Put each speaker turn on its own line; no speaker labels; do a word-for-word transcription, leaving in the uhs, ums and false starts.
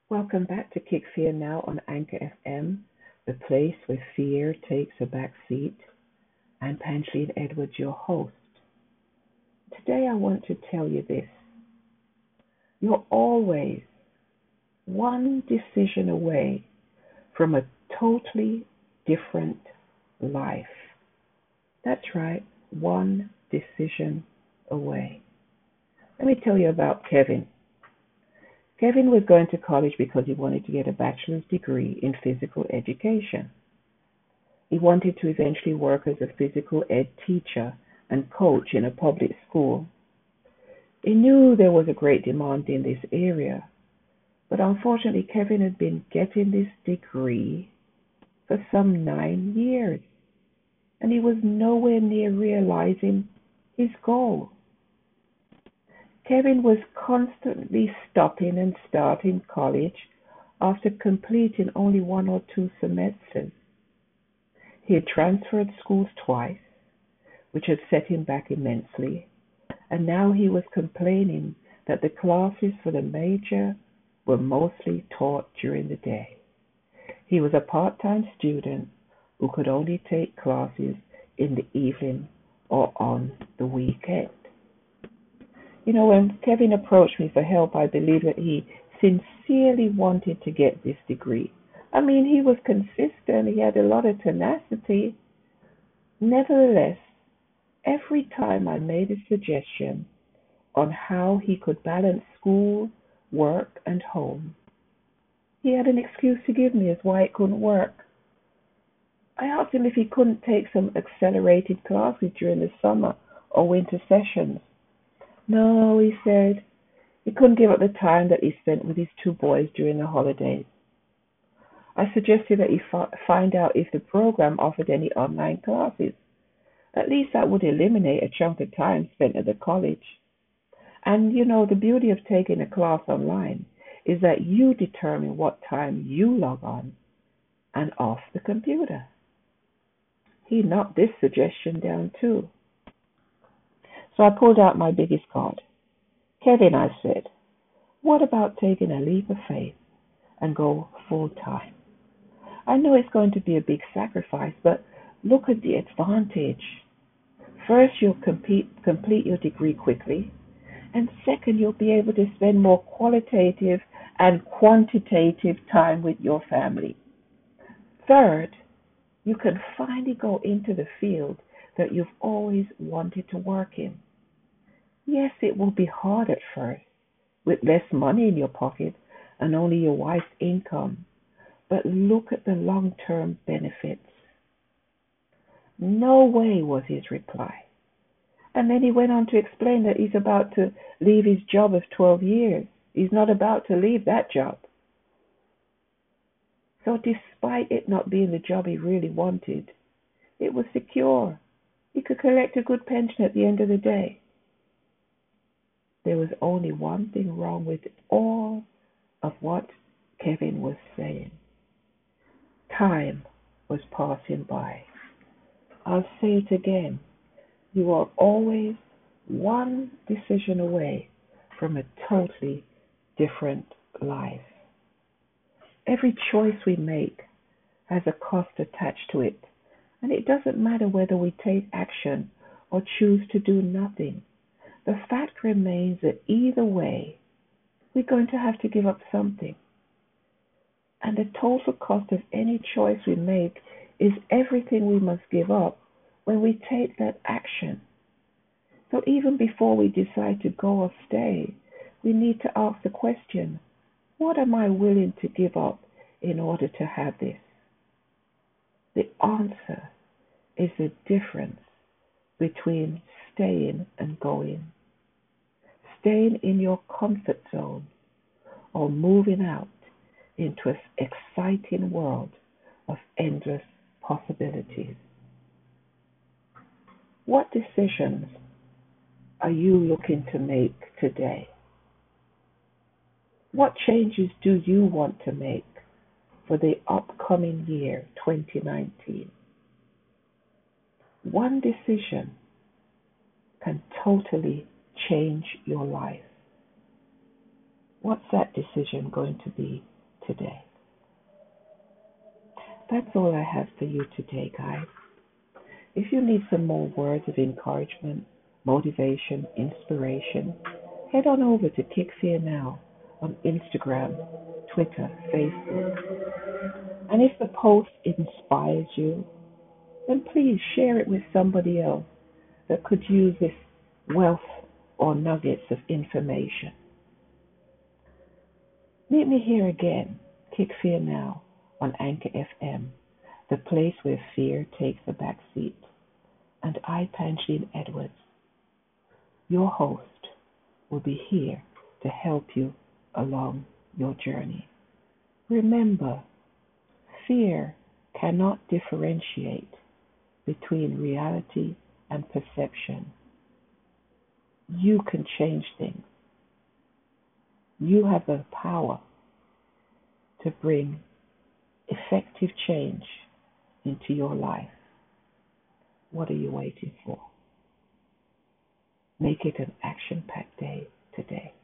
Welcome back to Kick Fear Now on Anchor F M, the place where fear takes a back seat. I'm Pangeline Edwards, your host. Today I want to tell you this. You're always one decision away from a totally different life. That's right, one decision away. Let me tell you about Kevin. Kevin was going to college because he wanted to get a bachelor's degree in physical education. He wanted to eventually work as a physical ed teacher and coach in a public school. He knew there was a great demand in this area, but unfortunately, Kevin had been getting this degree for some nine years, and he was nowhere near realizing his goal. Kevin was constantly stopping and starting college after completing only one or two semesters. He had transferred schools twice, which had set him back immensely, and now he was complaining that the classes for the major were mostly taught during the day. He was a part-time student who could only take classes in the evening or on the weekend. You know, when Kevin approached me for help, I believe that he sincerely wanted to get this degree. I mean, he was consistent, he had a lot of tenacity. Nevertheless, every time I made a suggestion on how he could balance school, work, and home, he had an excuse to give me as why it couldn't work. I asked him if he couldn't take some accelerated classes during the summer or winter sessions. No, he said, he couldn't give up the time that he spent with his two boys during the holidays. I suggested that he fi- find out if the program offered any online classes. At least that would eliminate a chunk of time spent at the college. And you know, the beauty of taking a class online is that you determine what time you log on and off the computer. He knocked this suggestion down too. So I pulled out my biggest card. Kevin, I said, what about taking a leap of faith and go full time? I know it's going to be a big sacrifice, but look at the advantage. First, you'll compete, complete your degree quickly, and second, you'll be able to spend more qualitative and quantitative time with your family. Third, you can finally go into the field that you've always wanted to work in. Yes, it will be hard at first, with less money in your pocket and only your wife's income, but look at the long-term benefits. No way, was his reply. And then he went on to explain that he's about to leave his job of twelve years. He's not about to leave that job. So despite it not being the job he really wanted, it was secure. He could collect a good pension at the end of the day. There was only one thing wrong with all of what Kevin was saying. Time was passing by. I'll say it again. You are always one decision away from a totally different life. Every choice we make has a cost attached to it, and it doesn't matter whether we take action or choose to do nothing. The fact remains that either way, we're going to have to give up something. And the total cost of any choice we make is everything we must give up when we take that action. So even before we decide to go or stay, we need to ask the question, what am I willing to give up in order to have this? The answer is the difference between staying and going. Staying in your comfort zone or moving out into an exciting world of endless possibilities. What decisions are you looking to make today? What changes do you want to make for the upcoming year, twenty nineteen? One decision can totally change your life. What's that decision going to be? today. That's all I have for you today, guys. If you need some more words of encouragement, motivation, inspiration, head on over to Kick Fear Now on Instagram, Twitter, Facebook. And if the post inspires you, then please share it with somebody else that could use this wealth or nuggets of information. Meet me here again, Kick Fear Now, on Anchor F M, the place where fear takes a back seat. And I, Pangeline Edwards, your host, will be here to help you along your journey. Remember, fear cannot differentiate between reality and perception. You can change things. You have the power to bring effective change into your life. What are you waiting for? Make it an action packed day today.